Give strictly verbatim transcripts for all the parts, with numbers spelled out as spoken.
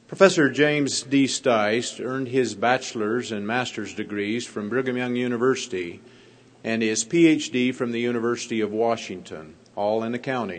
Professor James D. Stice earned his bachelor's and master's degrees from Brigham Young University and his P H D from the University of Washington, all in accounting.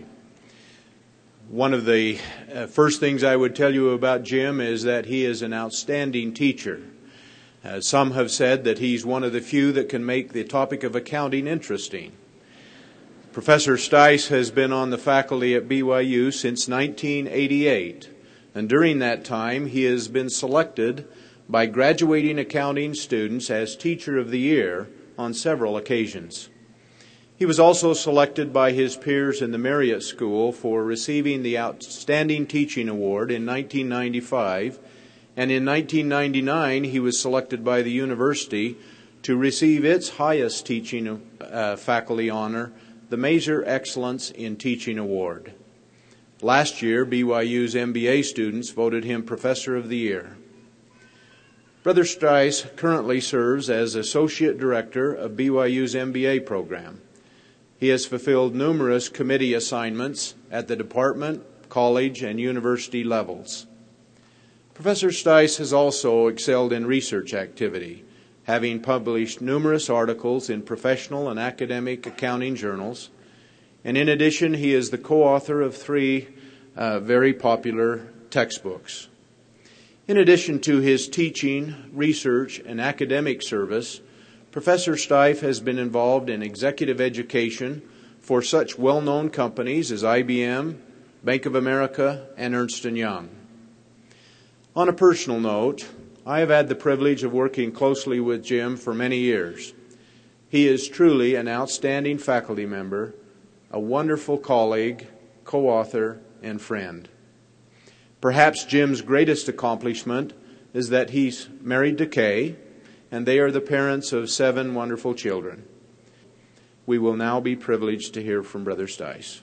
One of the uh, first things I would tell you about Jim is that he is an outstanding teacher. Uh, some have said that he's one of the few that can make the topic of accounting interesting. Professor Stice has been on the faculty at B Y U since nineteen eighty-eight, and during that time he has been selected by graduating accounting students as Teacher of the Year on several occasions. He was also selected by his peers in the Marriott School for receiving the Outstanding Teaching Award in nineteen ninety-five, and in nineteen ninety-nine he was selected by the university to receive its highest teaching uh, faculty honor, the Maser Excellence in Teaching Award. Last year, B Y U's M B A students voted him Professor of the Year. Brother Stice currently serves as Associate Director of B Y U's M B A program. He has fulfilled numerous committee assignments at the department, college, and university levels. Professor Stice has also excelled in research activity, having published numerous articles in professional and academic accounting journals. And in addition, he is the co-author of three uh, very popular textbooks. In addition to his teaching, research, and academic service, Professor Stice has been involved in executive education for such well-known companies as I B M, Bank of America, and Ernst and Young. On a personal note, I have had the privilege of working closely with Jim for many years. He is truly an outstanding faculty member, a wonderful colleague, co-author, and friend. Perhaps Jim's greatest accomplishment is that he's married to Kay, and they are the parents of seven wonderful children. We will now be privileged to hear from Brother Stice.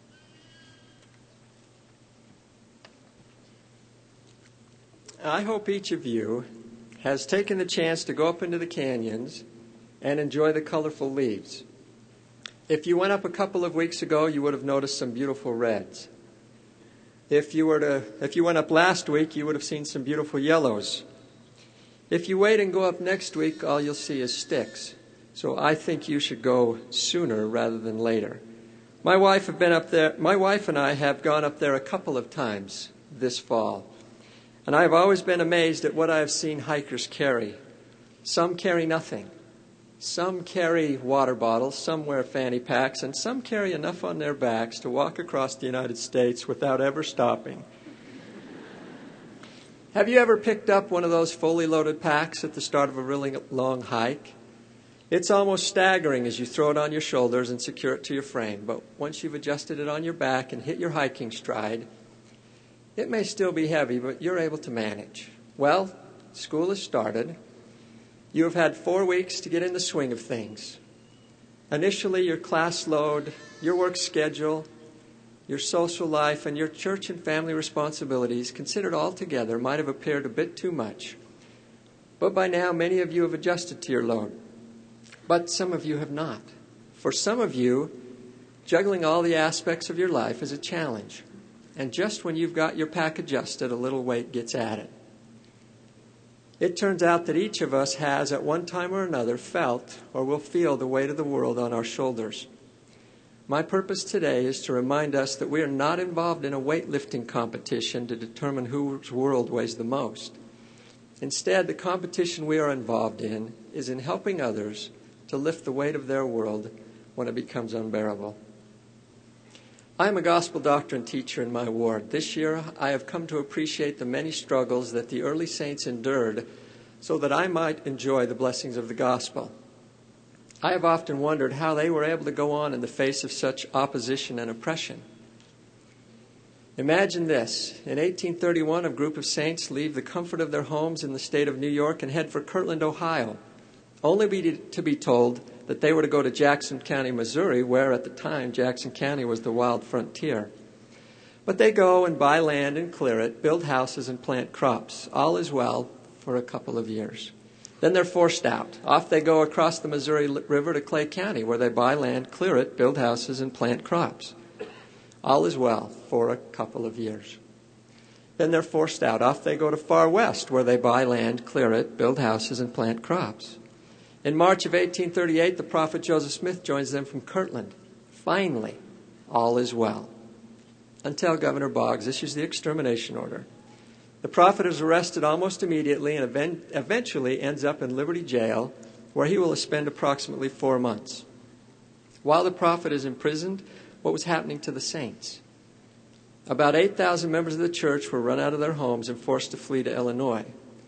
I hope each of you has taken the chance to go up into the canyons and enjoy the colorful leaves. If you went up a couple of weeks ago, you would have noticed some beautiful reds. If you were to, if you went up last week, you would have seen some beautiful yellows. If you wait and go up next week, all you'll see is sticks. So I think you should go sooner rather than later. My wife have been up there. My wife and I have gone up there a couple of times this fall. And I've always been amazed at what I've seen hikers carry. Some carry nothing. Some carry water bottles, some wear fanny packs, and some carry enough on their backs to walk across the United States without ever stopping. Have you ever picked up one of those fully loaded packs at the start of a really long hike? It's almost staggering as you throw it on your shoulders and secure it to your frame. But once you've adjusted it on your back and hit your hiking stride, it may still be heavy, but you're able to manage. Well, school has started. You have had four weeks to get in the swing of things. Initially, your class load, your work schedule, your social life, and your church and family responsibilities, considered all together, might have appeared a bit too much. But by now, many of you have adjusted to your load. But some of you have not. For some of you, juggling all the aspects of your life is a challenge. And just when you've got your pack adjusted, a little weight gets added. It turns out that each of us has, at one time or another, felt or will feel the weight of the world on our shoulders. My purpose today is to remind us that we are not involved in a weightlifting competition to determine whose world weighs the most. Instead, the competition we are involved in is in helping others to lift the weight of their world when it becomes unbearable. I am a gospel doctrine teacher in my ward. This year, I have come to appreciate the many struggles that the early saints endured so that I might enjoy the blessings of the gospel. I have often wondered how they were able to go on in the face of such opposition and oppression. Imagine this. In eighteen thirty-one, a group of saints leave the comfort of their homes in the state of New York and head for Kirtland, Ohio, only be to be told that they were to go to Jackson County, Missouri, where at the time Jackson County was the wild frontier. But they go and buy land and clear it, build houses and plant crops. All is well for a couple of years. Then they're forced out. Off they go across the Missouri River to Clay County, where they buy land, clear it, build houses, and plant crops. All is well for a couple of years. Then they're forced out. Off they go to far west, where they buy land, clear it, build houses, and plant crops. In March of eighteen thirty-eight, the prophet Joseph Smith joins them from Kirtland. Finally, all is well. Until Governor Boggs issues the extermination order. The prophet is arrested almost immediately and event- eventually ends up in Liberty Jail, where he will spend approximately four months. While the prophet is imprisoned, what was happening to the saints? About eight thousand members of the church were run out of their homes and forced to flee to Illinois.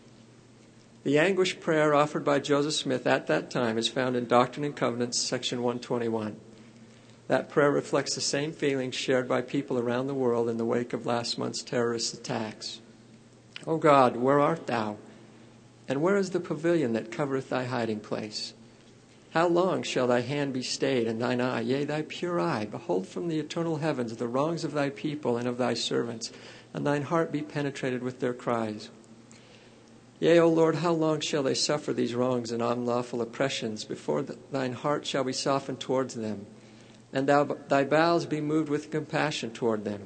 The anguished prayer offered by Joseph Smith at that time is found in Doctrine and Covenants, section one twenty-one. That prayer reflects the same feelings shared by people around the world in the wake of last month's terrorist attacks. O God, where art thou? And where is the pavilion that covereth thy hiding place? How long shall thy hand be stayed, and thine eye, yea, thy pure eye, behold from the eternal heavens the wrongs of thy people and of thy servants, and thine heart be penetrated with their cries? Yea, O Lord, how long shall they suffer these wrongs and unlawful oppressions, before the, thine heart shall be softened towards them, and thou, thy bowels be moved with compassion toward them?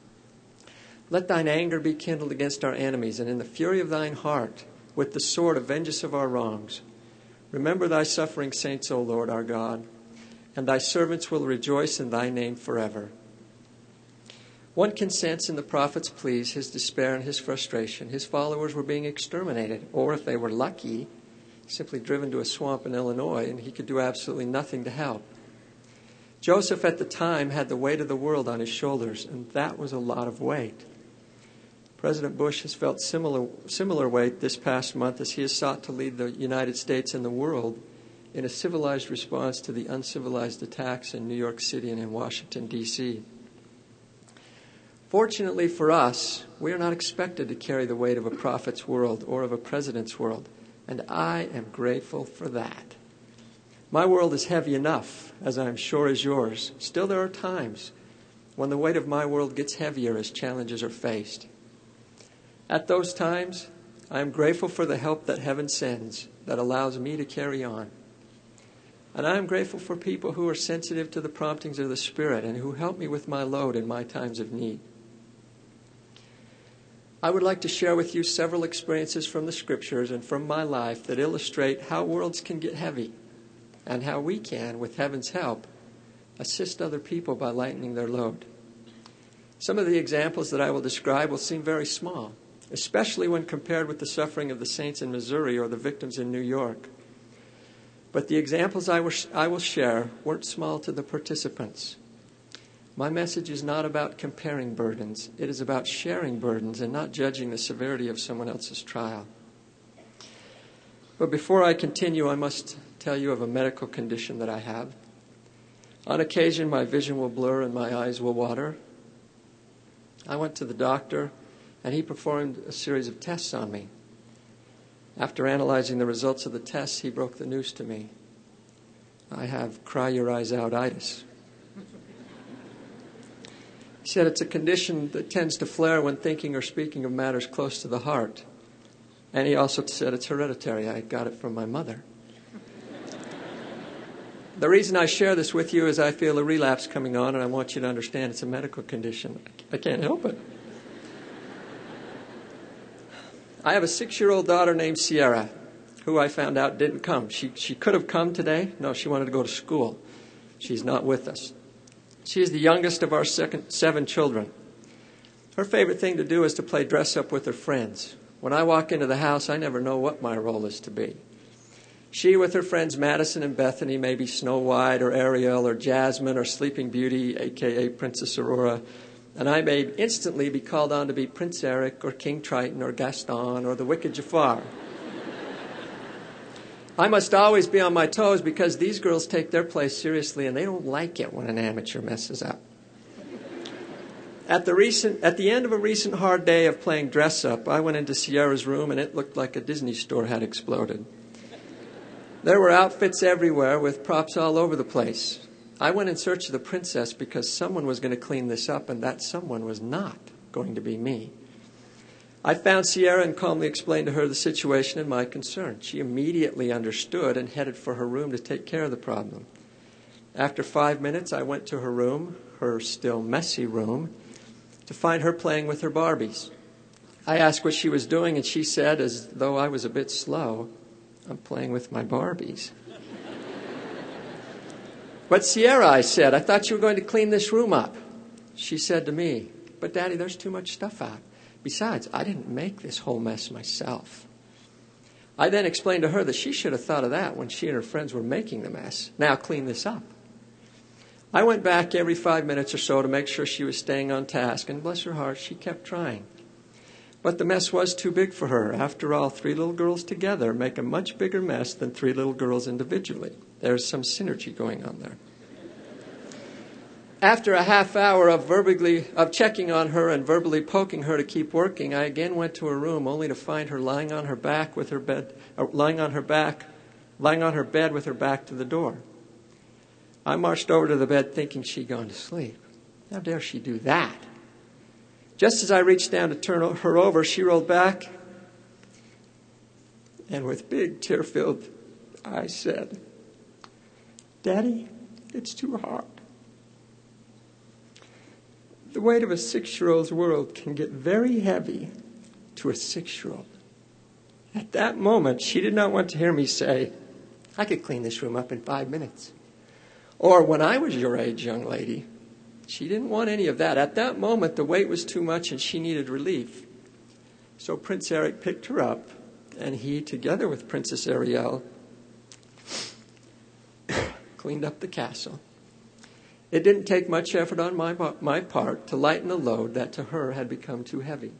Let thine anger be kindled against our enemies, and in the fury of thine heart, with the sword avenge us of our wrongs. Remember thy suffering saints, O Lord our God, and thy servants will rejoice in thy name forever. One can sense in the prophet's pleas his despair and his frustration. His followers were being exterminated, or if they were lucky, simply driven to a swamp in Illinois, and he could do absolutely nothing to help. Joseph at the time had the weight of the world on his shoulders, and that was a lot of weight. President Bush has felt similar similar weight this past month as he has sought to lead the United States and the world in a civilized response to the uncivilized attacks in New York City and in Washington, D C Fortunately for us, we are not expected to carry the weight of a prophet's world or of a president's world, and I am grateful for that. My world is heavy enough, as I am sure is yours. Still, there are times when the weight of my world gets heavier as challenges are faced. At those times, I am grateful for the help that heaven sends that allows me to carry on. And I am grateful for people who are sensitive to the promptings of the Spirit and who help me with my load in my times of need. I would like to share with you several experiences from the Scriptures and from my life that illustrate how worlds can get heavy and how we can, with heaven's help, assist other people by lightening their load. Some of the examples that I will describe will seem very small, especially when compared with the suffering of the saints in Missouri or the victims in New York. But the examples I will share weren't small to the participants. My message is not about comparing burdens. It is about sharing burdens and not judging the severity of someone else's trial. But before I continue, I must tell you of a medical condition that I have. On occasion, my vision will blur and my eyes will water. I went to the doctor, and he performed a series of tests on me. After analyzing the results of the tests, he broke the news to me. I have cry-your-eyes-out-itis. He said it's a condition that tends to flare when thinking or speaking of matters close to the heart. And he also said it's hereditary. I got it from my mother. The reason I share this with you is I feel a relapse coming on, and I want you to understand it's a medical condition. I can't help it. I have a six-year-old daughter named Sierra, who I found out didn't come. She she could have come today. No, she wanted to go to school. She's not with us. She is the youngest of our second, seven children. Her favorite thing to do is to play dress-up with her friends. When I walk into the house, I never know what my role is to be. She, with her friends Madison and Bethany, may be Snow White or Ariel or Jasmine or Sleeping Beauty, a k a. Princess Aurora. And I may instantly be called on to be Prince Eric or King Triton or Gaston or the Wicked Jafar. I must always be on my toes because these girls take their place seriously and they don't like it when an amateur messes up. At the recent, at the end of a recent hard day of playing dress-up, I went into Sierra's room and it looked like a Disney store had exploded. There were outfits everywhere with props all over the place. I went in search of the princess because someone was going to clean this up, and that someone was not going to be me. I found Sierra and calmly explained to her the situation and my concern. She immediately understood and headed for her room to take care of the problem. After five minutes, I went to her room, her still messy room, to find her playing with her Barbies. I asked what she was doing, and she said, as though I was a bit slow, "I'm playing with my Barbies." "But Sierra," I said, "I thought you were going to clean this room up." She said to me, "But Daddy, there's too much stuff out. Besides, I didn't make this whole mess myself." I then explained to her that she should have thought of that when she and her friends were making the mess. Now clean this up. I went back every five minutes or so to make sure she was staying on task, and bless her heart, she kept trying. But the mess was too big for her. After all, three little girls together make a much bigger mess than three little girls individually. There's some synergy going on there. After a half hour of verbally of checking on her and verbally poking her to keep working, I again went to her room, only to find her lying on her back with her bed, uh, lying on her back, lying on her bed with her back to the door. I marched over to the bed, thinking she'd gone to sleep. How dare she do that? Just as I reached down to turn her over, she rolled back, and with big tear-filled eyes said, "Daddy, it's too hard." The weight of a six-year-old's world can get very heavy to a six-year-old. At that moment, she did not want to hear me say, "I could clean this room up in five minutes." Or, "When I was your age, young lady." She didn't want any of that. At that moment, the weight was too much and she needed relief. So Prince Eric picked her up, and he, together with Princess Ariel, cleaned up the castle. It didn't take much effort on my, my part to lighten a load that to her had become too heavy.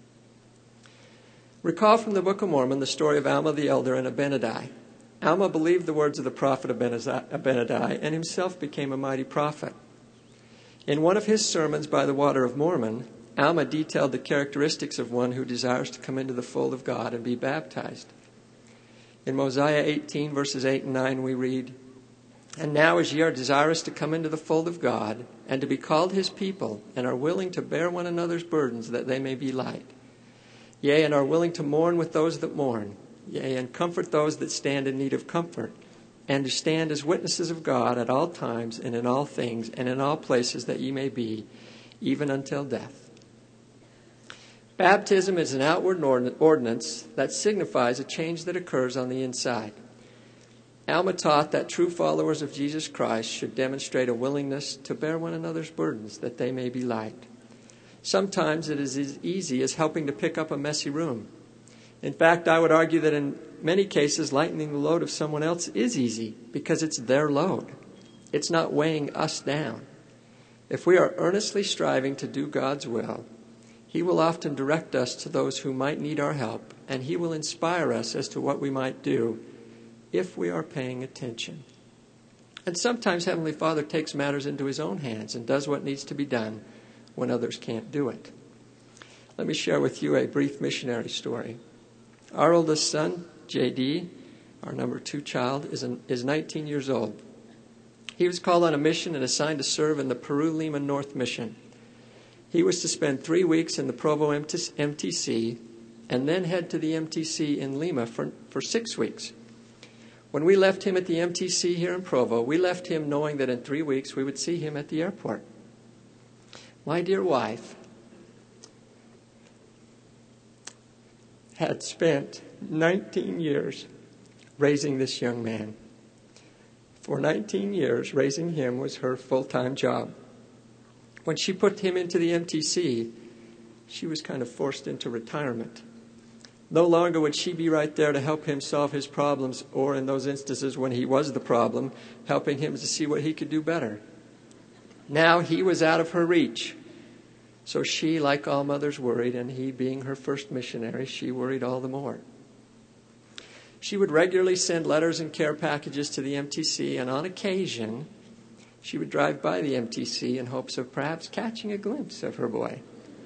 Recall from the Book of Mormon the story of Alma the elder and Abinadi. Alma believed the words of the prophet Abinadi and himself became a mighty prophet. In one of his sermons by the Water of Mormon, Alma detailed the characteristics of one who desires to come into the fold of God and be baptized. In Mosiah eighteen, verses eight and nine, we read, "And now as ye are desirous to come into the fold of God, and to be called his people, and are willing to bear one another's burdens, that they may be light. Yea, and are willing to mourn with those that mourn, yea, and comfort those that stand in need of comfort, and to stand as witnesses of God at all times and in all things and in all places that ye may be, even until death." Baptism is an outward ordinance that signifies a change that occurs on the inside. Alma taught that true followers of Jesus Christ should demonstrate a willingness to bear one another's burdens that they may be light. Sometimes it is as easy as helping to pick up a messy room. In fact, I would argue that in many cases, lightening the load of someone else is easy because it's their load. It's not weighing us down. If we are earnestly striving to do God's will, he will often direct us to those who might need our help, and he will inspire us as to what we might do if we are paying attention. And sometimes Heavenly Father takes matters into his own hands and does what needs to be done when others can't do it. Let me share with you a brief missionary story. Our oldest son, J D, our number two child, is, an, is nineteen years old. He was called on a mission and assigned to serve in the Peru-Lima North Mission. He was to spend three weeks in the Provo M T C and then head to the M T C in Lima for, for six weeks. When we left him at the M T C here in Provo, we left him knowing that in three weeks we would see him at the airport. My dear wife had spent nineteen years raising this young man. For nineteen years, raising him was her full-time job. When she put him into the M T C, she was kind of forced into retirement. No longer would she be right there to help him solve his problems, or in those instances when he was the problem, helping him to see what he could do better. Now he was out of her reach. So she, like all mothers, worried, and he, being her first missionary, she worried all the more. She would regularly send letters and care packages to the M T C, and on occasion, she would drive by the M T C in hopes of perhaps catching a glimpse of her boy.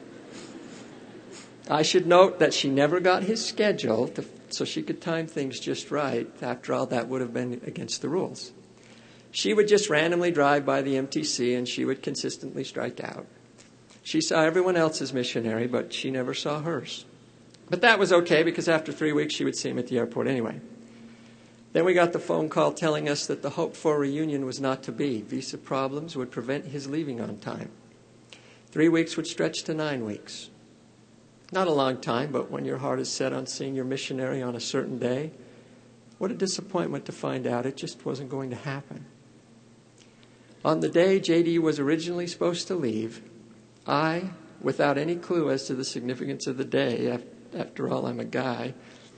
I should note that she never got his schedule to, so she could time things just right. After all, that would have been against the rules. She would just randomly drive by the M T C, and she would consistently strike out. She saw everyone else's missionary, but she never saw hers. But that was okay, because after three weeks, she would see him at the airport anyway. Then we got the phone call telling us that the hoped-for reunion was not to be. Visa problems would prevent his leaving on time. Three weeks would stretch to nine weeks. Not a long time, but when your heart is set on seeing your missionary on a certain day, what a disappointment to find out it just wasn't going to happen. On the day J D was originally supposed to leave, I, without any clue as to the significance of the day, after all, I'm a guy,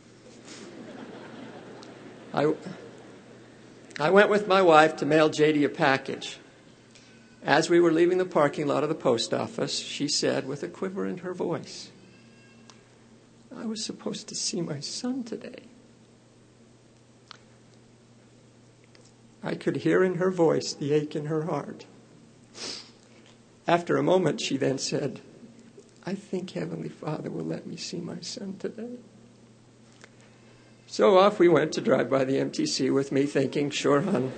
I, I went with my wife to mail J D a package. As we were leaving the parking lot of the post office, she said with a quiver in her voice, "I was supposed to see my son today." I could hear in her voice the ache in her heart. After a moment, she then said, "I think Heavenly Father will let me see my son today." So off we went to drive by the M T C with me thinking, sure, hon,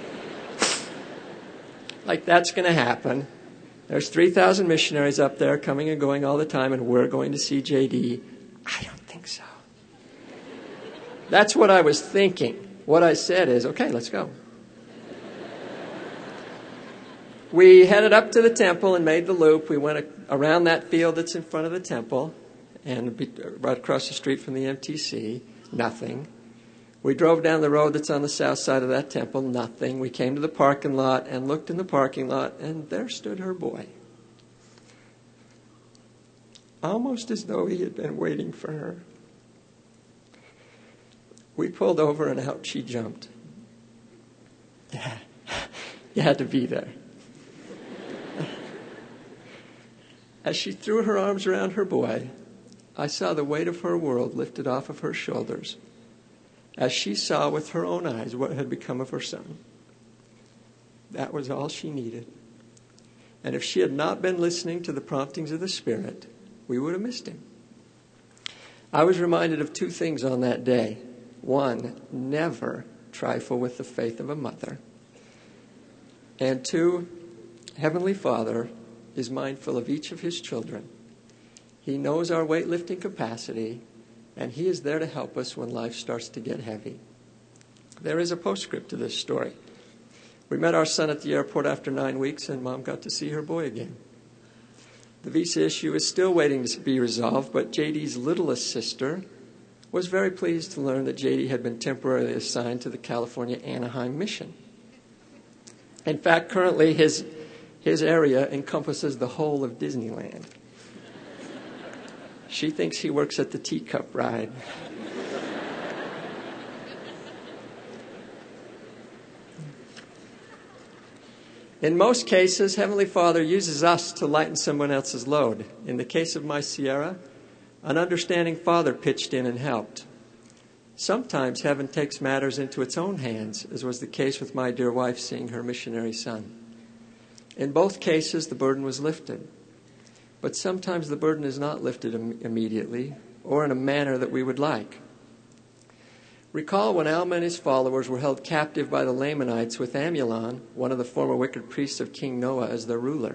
like that's going to happen. There's three thousand missionaries up there coming and going all the time, and we're going to see J D. I don't think so. That's what I was thinking. What I said is, okay, let's go. We headed up to the temple and made the loop. We went around that field that's in front of the temple and right across the street from the M T C. Nothing. We drove down the road that's on the south side of that temple. Nothing. We came to the parking lot and looked in the parking lot, and there stood her boy. Almost as though he had been waiting for her. We pulled over and out she jumped. Yeah, you had to be there. As she threw her arms around her boy, I saw the weight of her world lifted off of her shoulders as she saw with her own eyes what had become of her son. That was all she needed. And if she had not been listening to the promptings of the Spirit, we would have missed him. I was reminded of two things on that day. One, never trifle with the faith of a mother. And two, Heavenly Father is mindful of each of his children. He knows our weightlifting capacity, and he is there to help us when life starts to get heavy. There is a postscript to this story. We met our son at the airport after nine weeks, and Mom got to see her boy again. The visa issue is still waiting to be resolved, but J D's littlest sister was very pleased to learn that J D had been temporarily assigned to the California Anaheim mission. In fact, currently his his area encompasses the whole of Disneyland. She thinks he works at the teacup ride. In most cases, Heavenly Father uses us to lighten someone else's load. In the case of my Sierra, an understanding father pitched in and helped. Sometimes heaven takes matters into its own hands, as was the case with my dear wife seeing her missionary son. In both cases, the burden was lifted. But sometimes the burden is not lifted im- immediately or in a manner that we would like. Recall when Alma and his followers were held captive by the Lamanites with Amulon, one of the former wicked priests of King Noah, as their ruler.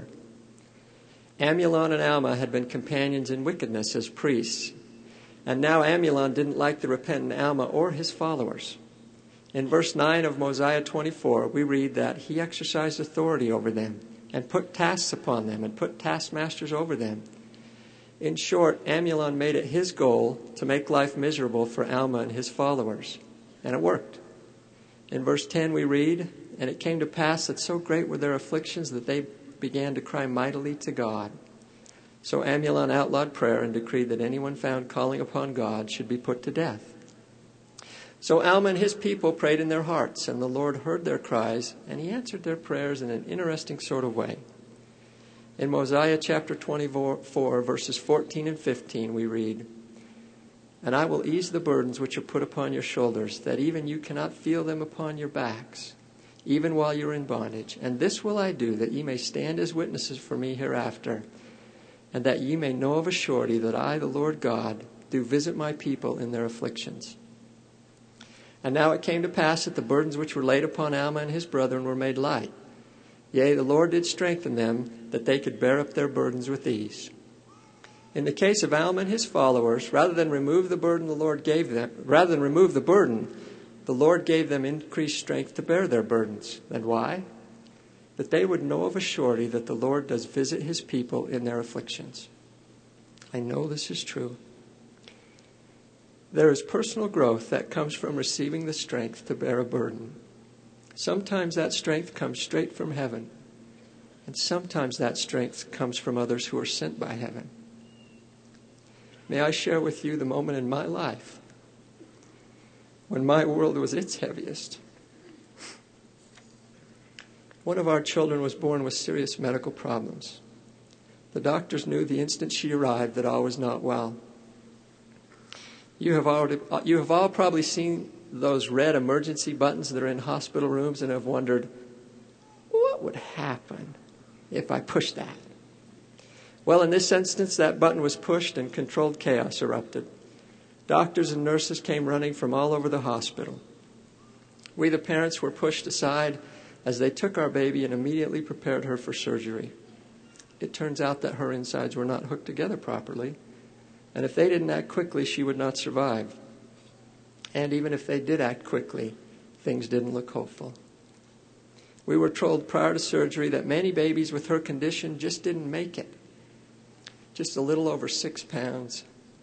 Amulon and Alma had been companions in wickedness as priests, and now Amulon didn't like the repentant Alma or his followers. In verse nine of Mosiah twenty-four, we read that he exercised authority over them and put tasks upon them and put taskmasters over them. In short, Amulon made it his goal to make life miserable for Alma and his followers, and it worked. In verse ten we read, "And it came to pass that so great were their afflictions that they began to cry mightily to God. So Amulon outlawed prayer and decreed that anyone found calling upon God should be put to death. So Alma and his people prayed in their hearts, and the Lord heard their cries, and he answered their prayers in an interesting sort of way. In Mosiah chapter twenty-four, verses fourteen and fifteen, we read, "And I will ease the burdens which are put upon your shoulders, that even you cannot feel them upon your backs, even while you're in bondage. And this will I do, that ye may stand as witnesses for me hereafter, and that ye may know of a surety that I, the Lord God, do visit my people in their afflictions. And now it came to pass that the burdens which were laid upon Alma and his brethren were made light. Yea, the Lord did strengthen them, that they could bear up their burdens with ease." In the case of Alma and his followers, rather than remove the burden the Lord gave them, rather than remove the burden, the Lord gave them increased strength to bear their burdens. And why? That they would know of a surety that the Lord does visit his people in their afflictions. I know this is true. There is personal growth that comes from receiving the strength to bear a burden. Sometimes that strength comes straight from heaven, and sometimes that strength comes from others who are sent by heaven. May I share with you the moment in my life when my world was its heaviest. One of our children was born with serious medical problems. The doctors knew the instant she arrived that all was not well. You have already, you have all probably seen those red emergency buttons that are in hospital rooms and have wondered, what would happen if I pushed that? Well, in this instance, that button was pushed and controlled chaos erupted. Doctors and nurses came running from all over the hospital. We, the parents, were pushed aside as they took our baby and immediately prepared her for surgery. It turns out that her insides were not hooked together properly, and if they didn't act quickly, she would not survive. And even if they did act quickly, things didn't look hopeful. We were told prior to surgery that many babies with her condition just didn't make it. Just a little over six pounds,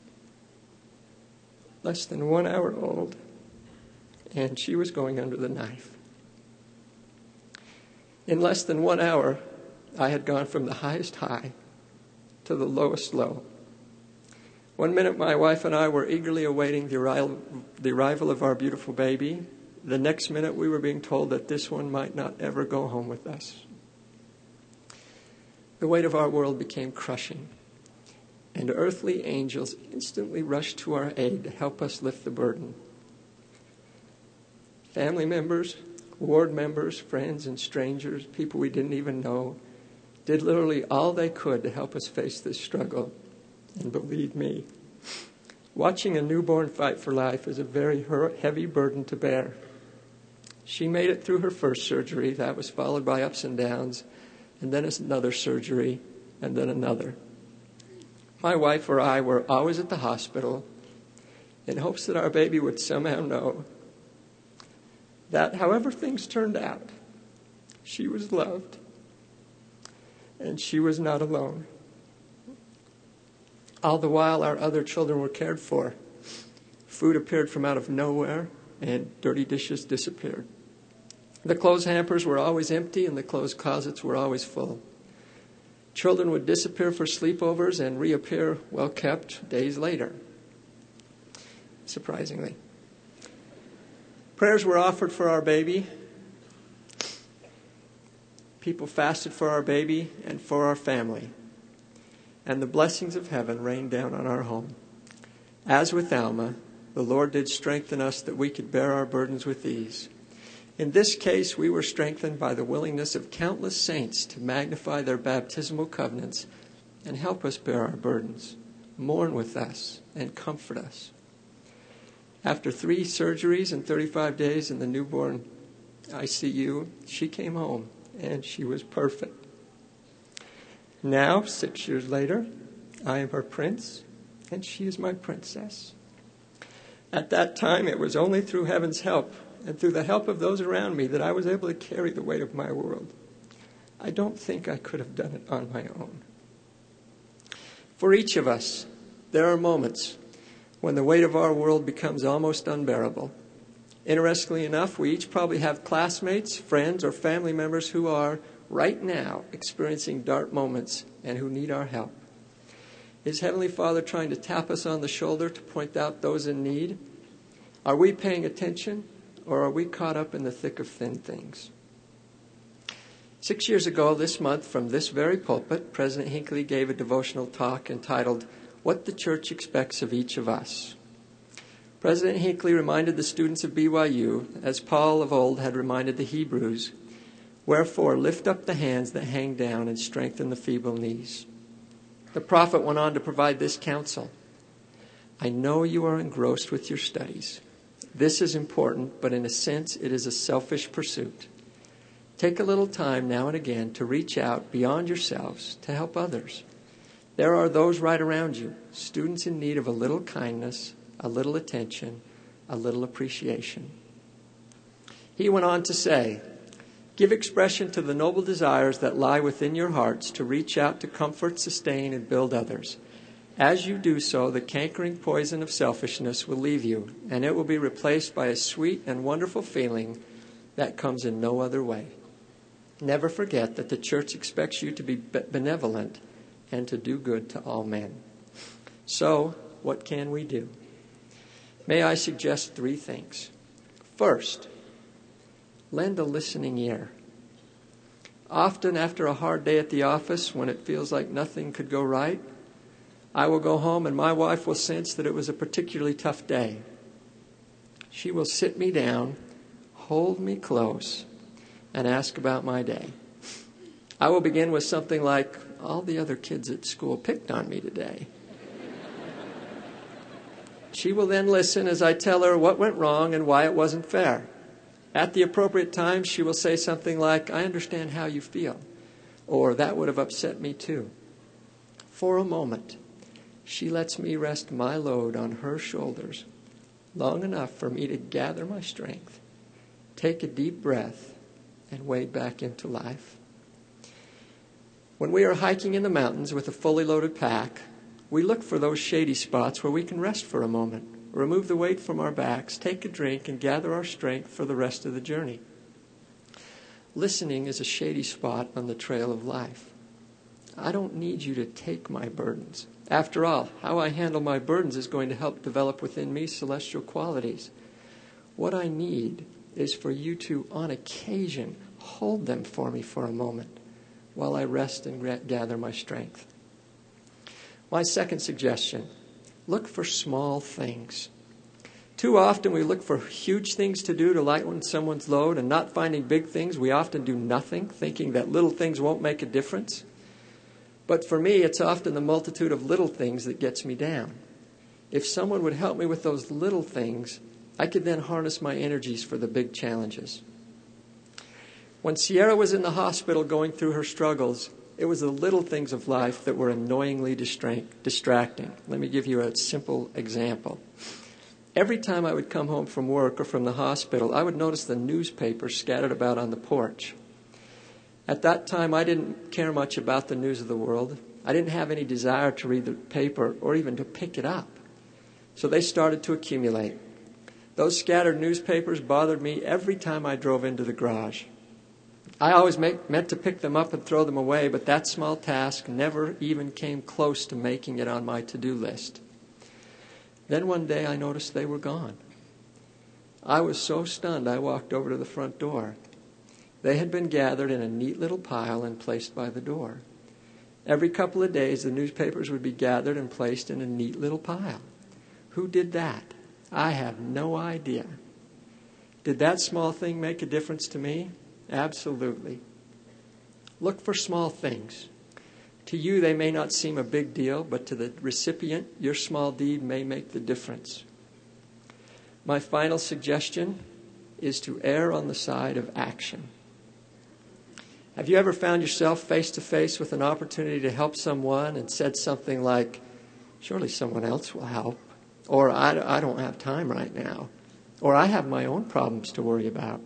less than one hour old, and she was going under the knife. In less than one hour, I had gone from the highest high to the lowest low. One minute, my wife and I were eagerly awaiting the arrival, the arrival of our beautiful baby. The next minute, we were being told that this one might not ever go home with us. The weight of our world became crushing, and earthly angels instantly rushed to our aid to help us lift the burden. Family members, ward members, friends, and strangers, people we didn't even know, did literally all they could to help us face this struggle. And believe me, watching a newborn fight for life is a very heavy burden to bear. She made it through her first surgery. That was followed by ups and downs, and then another surgery, and then another. My wife or I were always at the hospital in hopes that our baby would somehow know that however things turned out, she was loved and she was not alone. All the while, our other children were cared for. Food appeared from out of nowhere, and dirty dishes disappeared. The clothes hampers were always empty, and the clothes closets were always full. Children would disappear for sleepovers and reappear well-kept days later, surprisingly. Prayers were offered for our baby. People fasted for our baby and for our family. And the blessings of heaven rained down on our home. As with Alma, the Lord did strengthen us that we could bear our burdens with ease. In this case, we were strengthened by the willingness of countless saints to magnify their baptismal covenants and help us bear our burdens, mourn with us, and comfort us. After three surgeries and thirty-five days in the newborn I C U, she came home, and she was perfect. Now, six years later, I am her prince, and she is my princess. At that time, it was only through heaven's help and through the help of those around me that I was able to carry the weight of my world. I don't think I could have done it on my own. For each of us, there are moments when the weight of our world becomes almost unbearable. Interestingly enough, we each probably have classmates, friends, or family members who are right now experiencing dark moments and who need our help. Is Heavenly Father trying to tap us on the shoulder to point out those in need? Are we paying attention, or are we caught up in the thick of thin things? Six years ago this month, from this very pulpit, President Hinckley gave a devotional talk entitled, "What the Church Expects of Each of Us." President Hinckley reminded the students of B Y U, as Paul of old had reminded the Hebrews, "Wherefore lift up the hands that hang down and strengthen the feeble knees." The prophet went on to provide this counsel. "I know you are engrossed with your studies. This is important, but in a sense it is a selfish pursuit. Take a little time now and again to reach out beyond yourselves to help others. There are those right around you, students in need of a little kindness, a little attention, a little appreciation." He went on to say, "Give expression to the noble desires that lie within your hearts to reach out to comfort, sustain, and build others. As you do so, the cankering poison of selfishness will leave you, and it will be replaced by a sweet and wonderful feeling that comes in no other way. Never forget that the church expects you to be benevolent and to do good to all men. So, what can we do? May I suggest three things. First, lend a listening ear. Often after a hard day at the office, when it feels like nothing could go right, I will go home and my wife will sense that it was a particularly tough day. She will sit me down, hold me close, and ask about my day. I will begin with something like, all the other kids at school picked on me today. She will then listen as I tell her what went wrong and why it wasn't fair. At the appropriate time, she will say something like, I understand how you feel, or that would have upset me too. For a moment, she lets me rest my load on her shoulders long enough for me to gather my strength, take a deep breath, and wade back into life. When we are hiking in the mountains with a fully loaded pack, we look for those shady spots where we can rest for a moment, remove the weight from our backs, take a drink, and gather our strength for the rest of the journey. Listening is a shady spot on the trail of life. I don't need you to take my burdens. After all, how I handle my burdens is going to help develop within me celestial qualities. What I need is for you to, on occasion, hold them for me for a moment while I rest and gather my strength. My second suggestion, look for small things. Too often we look for huge things to do to lighten someone's load, and not finding big things, we often do nothing, thinking that little things won't make a difference. But for me, it's often the multitude of little things that gets me down. If someone would help me with those little things, I could then harness my energies for the big challenges. When Sierra was in the hospital going through her struggles, it was the little things of life that were annoyingly distracting. Let me give you a simple example. Every time I would come home from work or from the hospital, I would notice the newspaper scattered about on the porch. At that time, I didn't care much about the news of the world. I didn't have any desire to read the paper or even to pick it up. So they started to accumulate. Those scattered newspapers bothered me every time I drove into the garage. I always make, meant to pick them up and throw them away, but that small task never even came close to making it on my to-do list. Then one day I noticed they were gone. I was so stunned I walked over to the front door. They had been gathered in a neat little pile and placed by the door. Every couple of days the newspapers would be gathered and placed in a neat little pile. Who did that? I have no idea. Did that small thing make a difference to me? Absolutely. Look for small things. To you, they may not seem a big deal, but to the recipient, your small deed may make the difference. My final suggestion is to err on the side of action. Have you ever found yourself face to face with an opportunity to help someone and said something like, surely someone else will help, or I, I don't have time right now, or I have my own problems to worry about?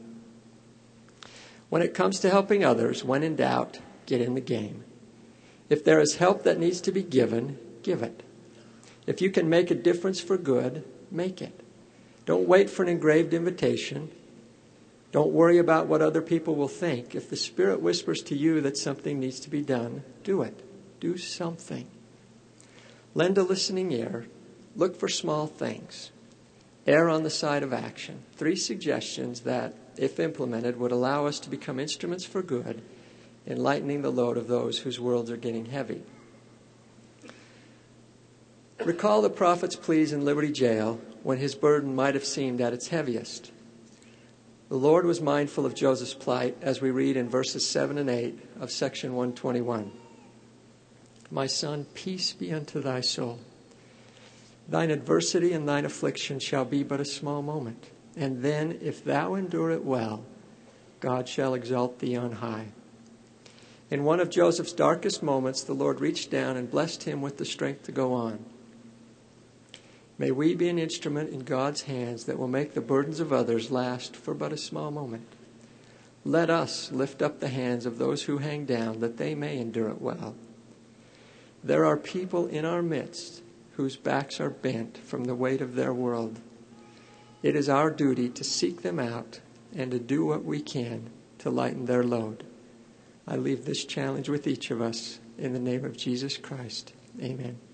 When it comes to helping others, when in doubt, get in the game. If there is help that needs to be given, give it. If you can make a difference for good, make it. Don't wait for an engraved invitation. Don't worry about what other people will think. If the Spirit whispers to you that something needs to be done, do it. Do something. Lend a listening ear. Look for small things. Err on the side of action. Three suggestions that, if implemented, would allow us to become instruments for good in lightening the load of those whose worlds are getting heavy. Recall the prophet's pleas in Liberty Jail when his burden might have seemed at its heaviest. The Lord was mindful of Joseph's plight, as we read in verses seven and eight of section one twenty-one. My son, peace be unto thy soul. Thine adversity and thine affliction shall be but a small moment. And then, if thou endure it well, God shall exalt thee on high. In one of Joseph's darkest moments, the Lord reached down and blessed him with the strength to go on. May we be an instrument in God's hands that will make the burdens of others last for but a small moment. Let us lift up the hands of those who hang down, that they may endure it well. There are people in our midst whose backs are bent from the weight of their world. It is our duty to seek them out and to do what we can to lighten their load. I leave this challenge with each of us in the name of Jesus Christ. Amen.